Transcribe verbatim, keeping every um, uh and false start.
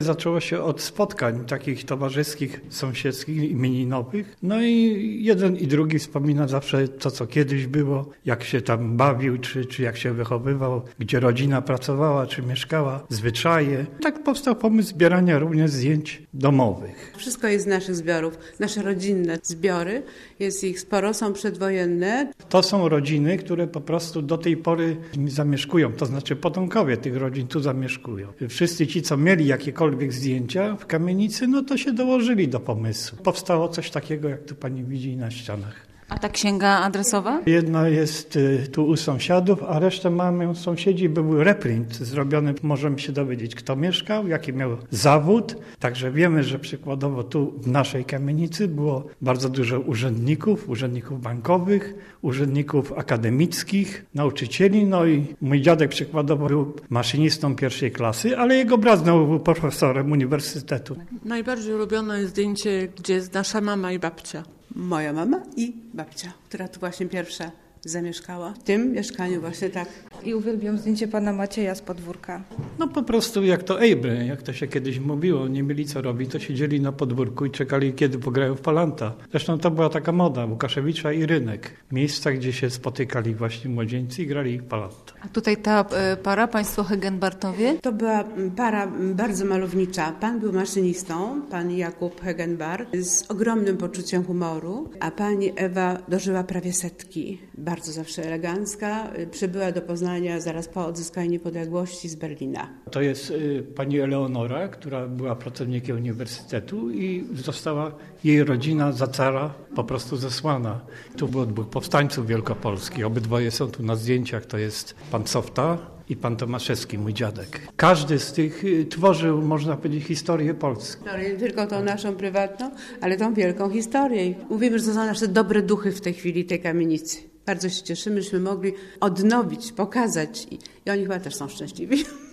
Zaczęło się od spotkań takich towarzyskich, sąsiedzkich, imieninowych. No i jeden i drugi wspomina zawsze to, co kiedyś było, jak się tam bawił, czy, czy jak się wychowywał, gdzie rodzina pracowała, czy mieszkała, zwyczaje. Tak powstał pomysł zbierania również zdjęć domowych. Wszystko jest z naszych zbiorów, nasze rodzinne zbiory. Jest ich sporo, są przedwojenne. To są rodziny, które po prostu do tej pory zamieszkują, to znaczy potomkowie tych rodzin tu zamieszkują. Wszyscy ci, co mieli jakiekolwiek zdjęcia w kamienicy, no to się dołożyli do pomysłu. Powstało coś takiego, jak tu pani widzi na ścianach. A ta księga adresowa? Jedna jest tu u sąsiadów, a resztę mamy sąsiedzi. Był reprint zrobiony. Możemy się dowiedzieć, kto mieszkał, jaki miał zawód. Także wiemy, że przykładowo tu w naszej kamienicy było bardzo dużo urzędników, urzędników bankowych, urzędników akademickich, nauczycieli. No i mój dziadek przykładowo był maszynistą pierwszej klasy, ale jego brat znowu był profesorem uniwersytetu. Najbardziej ulubione jest zdjęcie, gdzie jest nasza mama i babcia. Moja mama i babcia, która tu właśnie pierwsza zamieszkała. W tym mieszkaniu właśnie tak. I uwielbiam zdjęcie pana Macieja z podwórka. No po prostu jak to ejby, jak to się kiedyś mówiło, nie mieli co robić, to siedzieli na podwórku i czekali, kiedy pograją w Palanta. Zresztą to była taka moda, Łukaszewicza i Rynek. Miejsca, gdzie się spotykali właśnie młodzieńcy i grali w Palanta. A tutaj ta y, para, państwo Hegenbartowie? To była para bardzo malownicza. Pan był maszynistą, pan Jakub Hegenbart, z ogromnym poczuciem humoru, a pani Ewa dożyła prawie setki. Bardzo zawsze elegancka. Przybyła do Poznania zaraz po odzyskaniu niepodległości z Berlina. To jest y, pani Eleonora, która była pracownikiem uniwersytetu i została jej rodzina za cara po prostu zesłana. Tu było dwóch powstańców wielkopolskich. Obydwoje są tu na zdjęciach. To jest pan Softa i pan Tomaszewski, mój dziadek. Każdy z tych y, tworzył, można powiedzieć, historię Polski. Nie tylko tą naszą prywatną, ale tą wielką historię. Mówimy, że to są nasze dobre duchy w tej chwili tej kamienicy. Bardzo się cieszymy, żeśmy mogli odnowić, pokazać i, i oni chyba też są szczęśliwi.